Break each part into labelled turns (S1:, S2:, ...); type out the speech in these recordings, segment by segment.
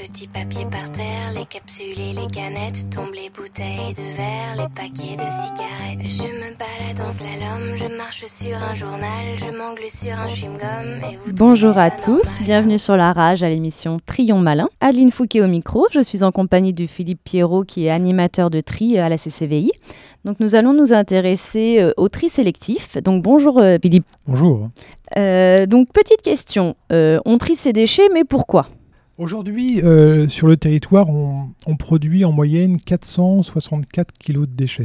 S1: petits papiers par terre, les capsules et les canettes, tombent les bouteilles de verre, les paquets de cigarettes. Je me balade en slalom, je marche sur un journal, je m'engle sur un chewing-gum et vous.
S2: Bonjour à tous, bienvenue sur La Rage à l'émission Trion Malin. Adeline Fouquet au micro, je suis en compagnie de Philippe Pierrot qui est animateur de tri à la CCVI. Donc nous allons nous intéresser au tri sélectif. Donc bonjour Philippe.
S3: Bonjour.
S2: Donc petite question, on trie ses déchets mais pourquoi ?
S3: Aujourd'hui, sur le territoire, on produit en moyenne 464 kg de déchets.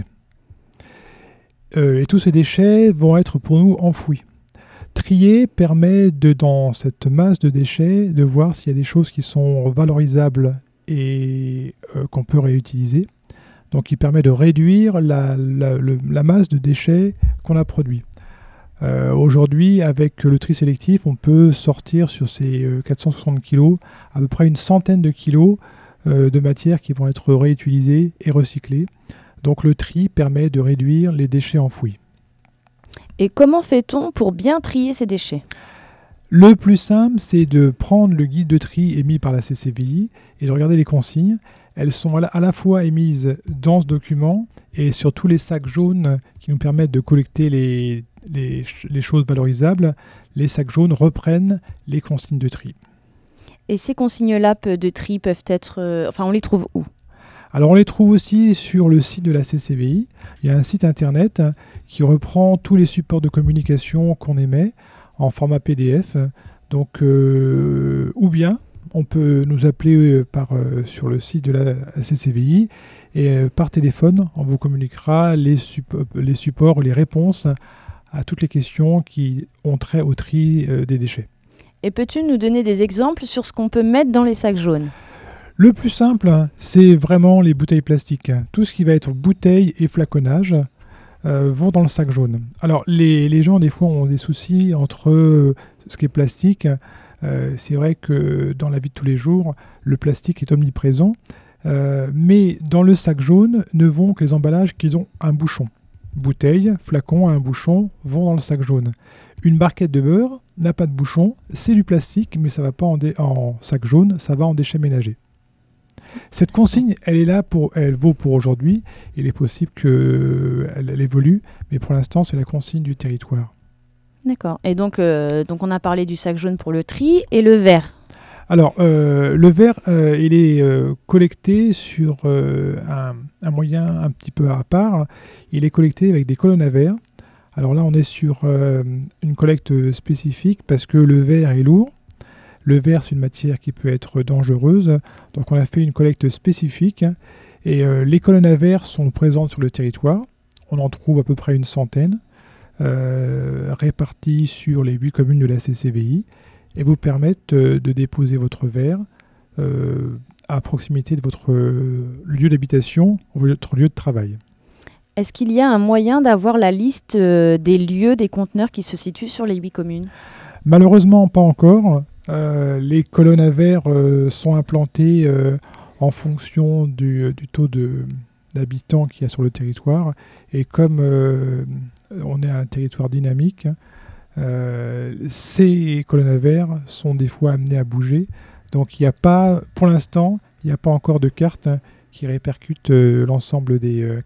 S3: Et tous ces déchets vont être pour nous enfouis. Trier permet, dans cette masse de déchets, de voir s'il y a des choses qui sont valorisables et qu'on peut réutiliser. Donc il permet de réduire la masse de déchets qu'on a produit. Aujourd'hui, avec le tri sélectif, on peut sortir sur ces 460 kg à peu près une centaine de kilos de matières qui vont être réutilisées et recyclées. Donc le tri permet de réduire les déchets enfouis.
S2: Et comment fait-on pour bien trier ces déchets ?
S3: Le plus simple, c'est de prendre le guide de tri émis par la CCVI et de regarder les consignes. Elles sont à la fois émises dans ce document et sur tous les sacs jaunes qui nous permettent de collecter les choses valorisables. Les sacs jaunes reprennent les consignes de tri.
S2: Et ces consignes-là de tri peuvent être... on les trouve où ?
S3: Alors on les trouve aussi sur le site de la CCVI. Il y a un site internet qui reprend tous les supports de communication qu'on émet en format PDF. Donc, ou bien on peut nous appeler sur le site de la CCVI et par téléphone, on vous communiquera les supports, les réponses à toutes les questions qui ont trait au tri des déchets.
S2: Et peux-tu nous donner des exemples sur ce qu'on peut mettre dans les sacs jaunes ?
S3: Le plus simple, c'est vraiment les bouteilles plastiques. Tout ce qui va être bouteilles et flaconnage vont dans le sac jaune. Alors, les gens, des fois, ont des soucis entre ce qui est plastique. C'est vrai que dans la vie de tous les jours, le plastique est omniprésent. Mais dans le sac jaune ne vont que les emballages qui ont un bouchon. Bouteille, flacon à un bouchon vont dans le sac jaune. Une barquette de beurre n'a pas de bouchon, c'est du plastique, mais ça ne va pas en sac jaune, ça va en déchets ménagers. Cette consigne, elle vaut pour aujourd'hui. Il est possible qu'elle évolue, mais pour l'instant, c'est la consigne du territoire.
S2: D'accord. Et donc on a parlé du sac jaune pour le tri et le verre.
S3: Alors, le verre, il est collecté sur un moyen un petit peu à part. Il est collecté avec des colonnes à verre. Alors là, on est sur une collecte spécifique parce que le verre est lourd. Le verre, c'est une matière qui peut être dangereuse. Donc, on a fait une collecte spécifique. Et les colonnes à verre sont présentes sur le territoire. On en trouve à peu près une centaine, réparties sur les 8 communes de la CCVI. Et vous permettent de déposer votre verre à proximité de votre lieu d'habitation, votre lieu de travail.
S2: Est-ce qu'il y a un moyen d'avoir la liste des lieux, des conteneurs qui se situent sur les 8 communes ?
S3: Malheureusement, pas encore. Les colonnes à verre sont implantées en fonction du taux d'habitants qu'il y a sur le territoire. Et comme on est un territoire dynamique, ces colonnes à verre sont des fois amenées à bouger. Donc pour l'instant, il n'y a pas encore de carte qui répertorie l'ensemble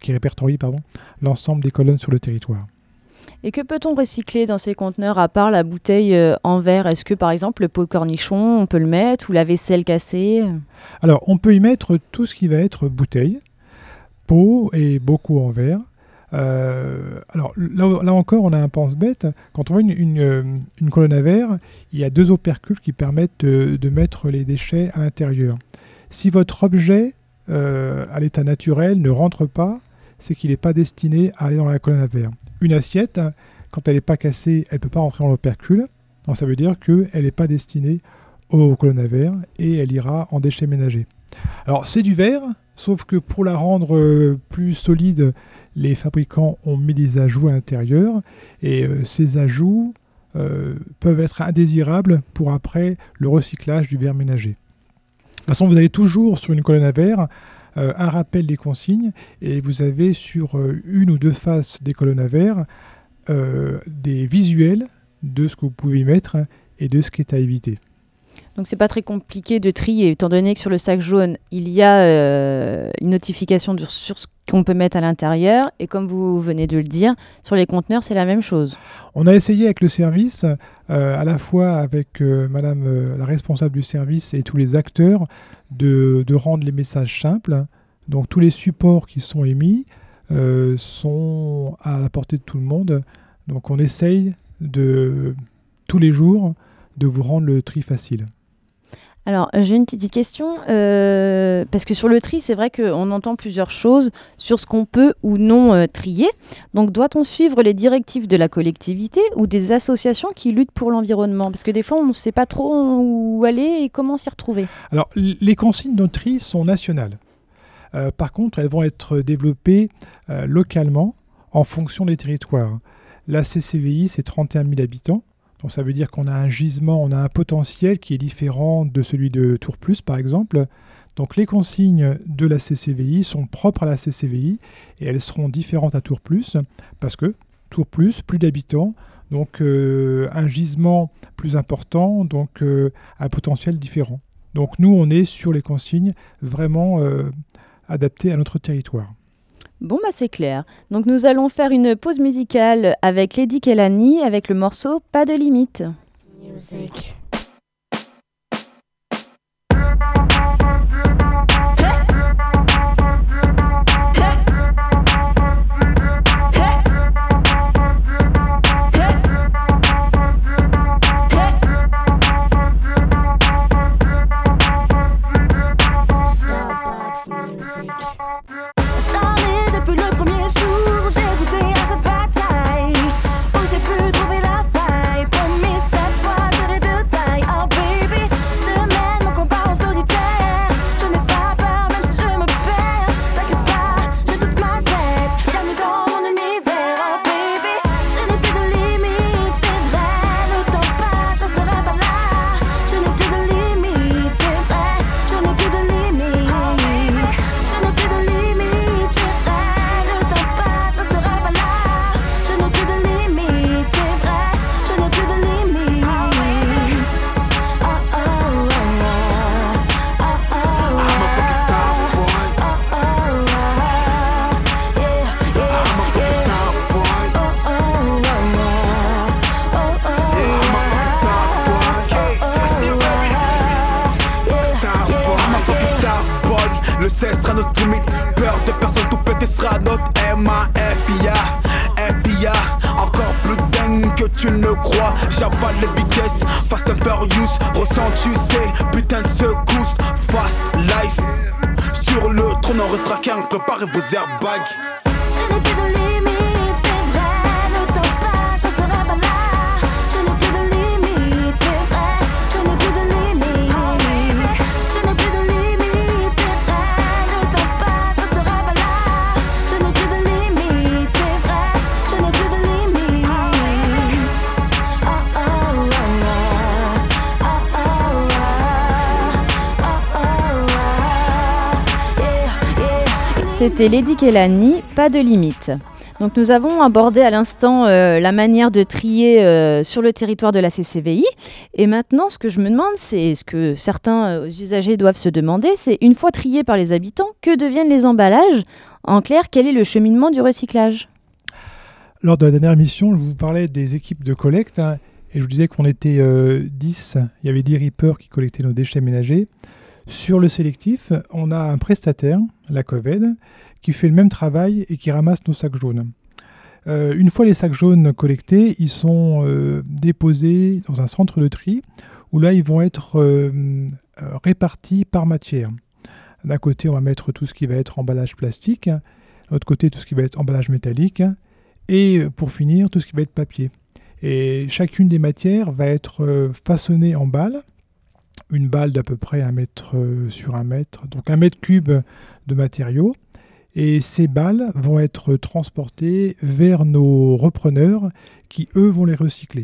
S3: des colonnes sur le territoire.
S2: Et que peut-on recycler dans ces conteneurs à part la bouteille en verre ? Est-ce que par exemple le pot de cornichon, on peut le mettre ou la vaisselle cassée ?
S3: Alors on peut y mettre tout ce qui va être bouteille, pot et bocaux en verre. Alors là encore, on a un pense-bête. Quand on voit une colonne à verre, il y a 2 opercules qui permettent de mettre les déchets à l'intérieur. Si votre objet à l'état naturel ne rentre pas, c'est qu'il n'est pas destiné à aller dans la colonne à verre. Une assiette, quand elle n'est pas cassée, elle ne peut pas rentrer dans l'opercule. Donc ça veut dire qu'elle n'est pas destinée aux colonnes à verre et elle ira en déchets ménagers. Alors c'est du verre, sauf que pour la rendre plus solide, les fabricants ont mis des ajouts à l'intérieur et ces ajouts peuvent être indésirables pour après le recyclage du verre ménager. De toute façon, vous avez toujours sur une colonne à verre un rappel des consignes et vous avez sur une ou 2 faces des colonnes à verre des visuels de ce que vous pouvez y mettre et de ce qui est à éviter.
S2: Donc c'est pas très compliqué de trier, étant donné que sur le sac jaune, il y a une notification sur ce qu'on peut mettre à l'intérieur. Et comme vous venez de le dire, sur les conteneurs, c'est la même chose.
S3: On a essayé avec le service, à la fois avec Madame la responsable du service et tous les acteurs, de rendre les messages simples. Donc tous les supports qui sont émis sont à la portée de tout le monde. Donc on essaye tous les jours de vous rendre le tri facile.
S2: Alors, j'ai une petite question, parce que sur le tri, c'est vrai qu'on entend plusieurs choses sur ce qu'on peut ou non trier. Donc, doit-on suivre les directives de la collectivité ou des associations qui luttent pour l'environnement? Parce que des fois, on ne sait pas trop où aller et comment s'y retrouver.
S3: Alors, les consignes de tri sont nationales. Par contre, elles vont être développées localement en fonction des territoires. La CCVI, c'est 31 000 habitants. Donc ça veut dire qu'on a un gisement, on a un potentiel qui est différent de celui de Tourplus, par exemple. Donc les consignes de la CCVI sont propres à la CCVI et elles seront différentes à Tourplus parce que Tourplus, plus d'habitants, donc un gisement plus important, donc un potentiel différent. Donc nous, on est sur les consignes vraiment adaptées à notre territoire.
S2: Bon, c'est clair. Donc nous allons faire une pause musicale avec Lady Kelani avec le morceau Pas de limite.
S1: Music. Starbucks Music.
S4: Depuis le premier jour, j'ai goûté à cette bataille où j'ai pu trouver la faille. Promis, cette fois j'aurai de taille. Oh baby, je mène mon combat en solitaire. Je n'ai pas peur même si je me perds. T'inquiète pas, j'ai toute ma tête. Bienvenue dans mon univers. Oh baby, je n'ai plus de limites, c'est vrai. Ne t'en pas, je resterai pas là. Je n'ai plus de limites, c'est vrai. Je n'ai plus de limites. Je n'ai plus de limites.
S5: Le 16 sera notre limite, peur de personne, tout péter sera notre MAFIA, FIA, encore plus dingue que tu ne crois. J'avale les vitesses, Fast and Furious, ressens-tu ces putains de secousses. Fast life, sur le trône on restera qu'un, préparez vos airbags.
S4: Je n'ai plus de limites, c'est vrai, ne t'en pas, je resterai pas là. Je n'ai plus de limites, c'est vrai, je n'ai plus de limites. Je n'ai plus de limites, c'est vrai, ne t'en pas, je resterai pas là. Je n'ai plus de limites, c'est vrai, je n'ai plus de limites. Oh oh oh oh, oh oh oh, yeah.
S2: C'était Lady Kelani, Pas de limite. Donc nous avons abordé à l'instant la manière de trier sur le territoire de la CCVI. Et maintenant, ce que je me demande, c'est ce que certains usagers doivent se demander, c'est une fois triés par les habitants, que deviennent les emballages? En clair, quel est le cheminement du recyclage?
S3: Lors de la dernière émission, je vous parlais des équipes de collecte et je vous disais qu'on était 10, il y avait 10 rippers qui collectaient nos déchets ménagers. Sur le sélectif, on a un prestataire, la Coved, qui fait le même travail et qui ramasse nos sacs jaunes. Une fois les sacs jaunes collectés, ils sont déposés dans un centre de tri où là, ils vont être répartis par matière. D'un côté, on va mettre tout ce qui va être emballage plastique, de l'autre côté, tout ce qui va être emballage métallique et pour finir, tout ce qui va être papier. Et chacune des matières va être façonnée en balles. Une balle d'à peu près 1 mètre sur 1 mètre, donc 1 mètre cube de matériaux. Et ces balles vont être transportées vers nos repreneurs qui, eux, vont les recycler.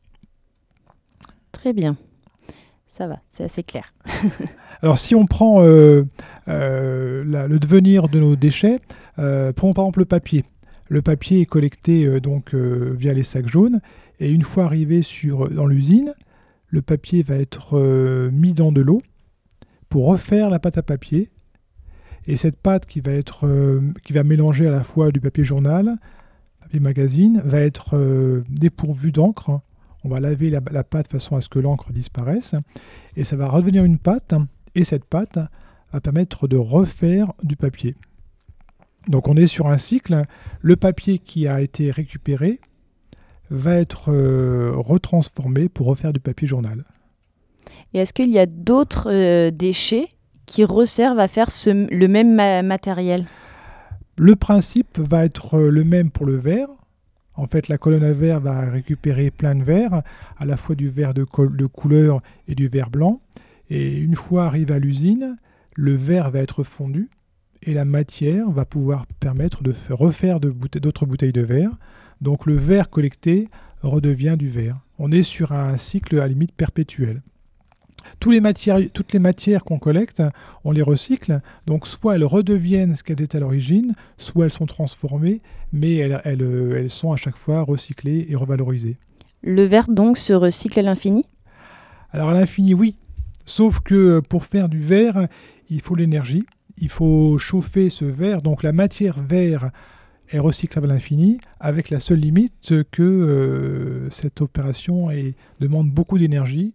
S2: Très bien. Ça va, c'est assez clair.
S3: Alors, si on prend le devenir de nos déchets, prenons par exemple le papier. Le papier est collecté via les sacs jaunes. Et une fois arrivé dans l'usine, le papier va être mis dans de l'eau pour refaire la pâte à papier. Et cette pâte qui va mélanger à la fois du papier journal, papier magazine, va être dépourvue d'encre. On va laver la pâte de façon à ce que l'encre disparaisse. Et ça va redevenir une pâte. Et cette pâte va permettre de refaire du papier. Donc on est sur un cycle. Le papier qui a été récupéré va être retransformé pour refaire du papier journal.
S2: Et est-ce qu'il y a d'autres déchets qui resservent à faire le même matériel?
S3: Le principe va être le même pour le verre. En fait, la colonne à verre va récupérer plein de verre, à la fois du verre de couleur et du verre blanc. Et une fois arrivé à l'usine, le verre va être fondu et la matière va pouvoir permettre de refaire d'autres bouteilles de verre. Donc le verre collecté redevient du verre. On est sur un cycle à limite perpétuel. Toutes les matières qu'on collecte, on les recycle. Donc soit elles redeviennent ce qu'elles étaient à l'origine, soit elles sont transformées, mais elles sont à chaque fois recyclées et revalorisées.
S2: Le verre donc se recycle à l'infini?
S3: Alors à l'infini, oui. Sauf que pour faire du verre, il faut l'énergie. Il faut chauffer ce verre. Donc la matière verre est recyclable à l'infini, avec la seule limite que cette opération demande beaucoup d'énergie.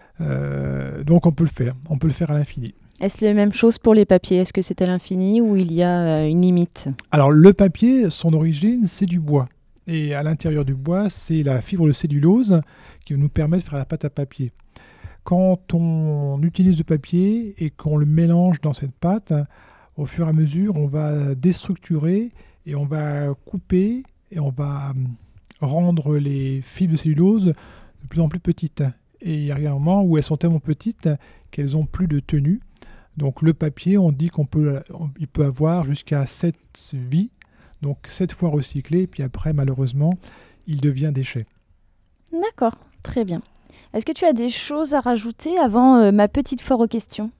S3: Donc on peut le faire à l'infini.
S2: Est-ce la même chose pour les papiers? Est-ce que c'est à l'infini ou il y a une limite?
S3: Alors le papier, son origine, c'est du bois. Et à l'intérieur du bois, c'est la fibre de cellulose qui va nous permettre de faire la pâte à papier. Quand on utilise le papier et qu'on le mélange dans cette pâte, au fur et à mesure, on va déstructurer et on va couper et on va rendre les fibres de cellulose de plus en plus petites. Et il y a un moment où elles sont tellement petites qu'elles n'ont plus de tenue. Donc le papier, on dit il peut avoir jusqu'à 7 vies, donc 7 fois recyclé, et puis après, malheureusement, il devient déchet.
S2: D'accord, très bien. Est-ce que tu as des choses à rajouter avant ma petite foire aux questions?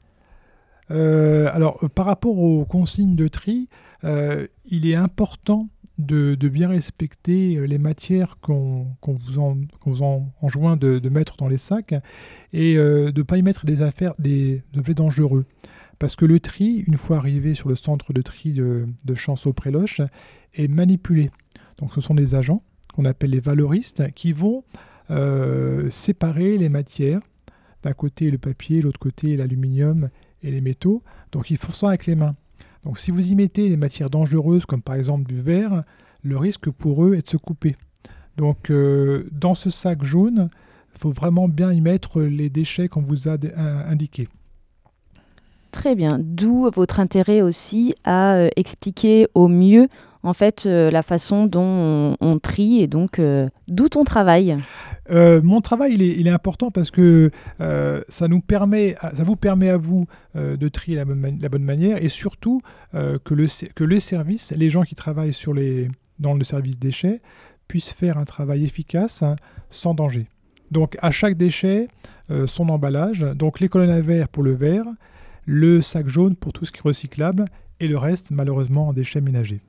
S3: Par rapport aux consignes de tri, il est important de bien respecter les matières qu'on vous enjoint de mettre dans les sacs et de ne pas y mettre des objets dangereux. Parce que le tri, une fois arrivé sur le centre de tri de Chanceau-Préloche, est manipulé. Donc ce sont des agents qu'on appelle les valoristes qui vont séparer les matières. D'un côté le papier, de l'autre côté l'aluminium et les métaux. Donc ils font ça avec les mains. Donc si vous y mettez des matières dangereuses comme par exemple du verre, le risque pour eux est de se couper. Donc dans ce sac jaune, il faut vraiment bien y mettre les déchets qu'on vous a indiqués.
S2: Très bien, d'où votre intérêt aussi à expliquer au mieux en fait la façon dont on trie et donc d'où ton travail.
S3: Mon travail il est important parce que ça vous permet à vous de trier la bonne manière et surtout que les services, les gens qui travaillent dans le service déchets puissent faire un travail efficace sans danger. Donc à chaque déchet, son emballage, donc les colonnes à verre pour le verre, le sac jaune pour tout ce qui est recyclable et le reste malheureusement en déchets ménagers.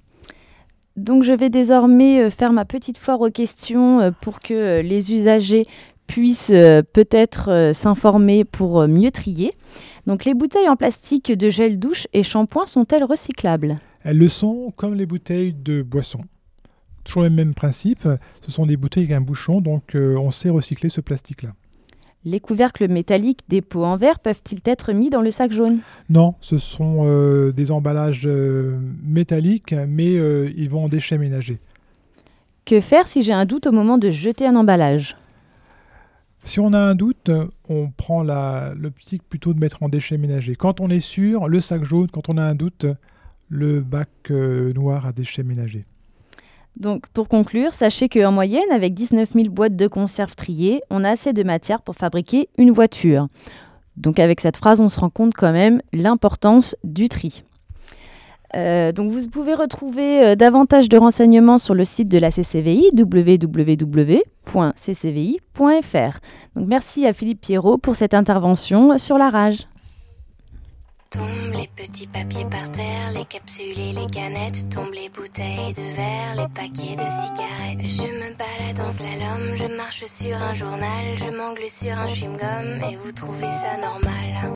S2: Donc je vais désormais faire ma petite foire aux questions pour que les usagers puissent peut-être s'informer pour mieux trier. Donc les bouteilles en plastique de gel douche et shampoing sont-elles recyclables?
S3: Elles le sont comme les bouteilles de boisson. Toujours le même principe, ce sont des bouteilles avec un bouchon, donc on sait recycler ce plastique-là.
S2: Les couvercles métalliques des pots en verre peuvent-ils être mis dans le sac jaune?
S3: Non, ce sont des emballages métalliques, mais ils vont en déchets ménagers.
S2: Que faire si j'ai un doute au moment de jeter un emballage?
S3: Si on a un doute, on prend l'optique plutôt de mettre en déchets ménagers. Quand on est sûr, le sac jaune, quand on a un doute, le bac noir à déchets ménagers.
S2: Donc, pour conclure, sachez qu'en moyenne, avec 19 000 boîtes de conserve triées, on a assez de matière pour fabriquer une voiture. Donc, avec cette phrase, on se rend compte quand même l'importance du tri. Donc, vous pouvez retrouver davantage de renseignements sur le site de la CCVI, www.ccvi.fr. Donc, merci à Philippe Pierrot pour cette intervention sur la rage.
S1: Tombent les petits papiers par terre, les capsules et les canettes, tombent les bouteilles de verre, les paquets de cigarettes. Je me balade en slalom, je marche sur un journal, je m'engle sur un chewing-gum et vous trouvez ça normal.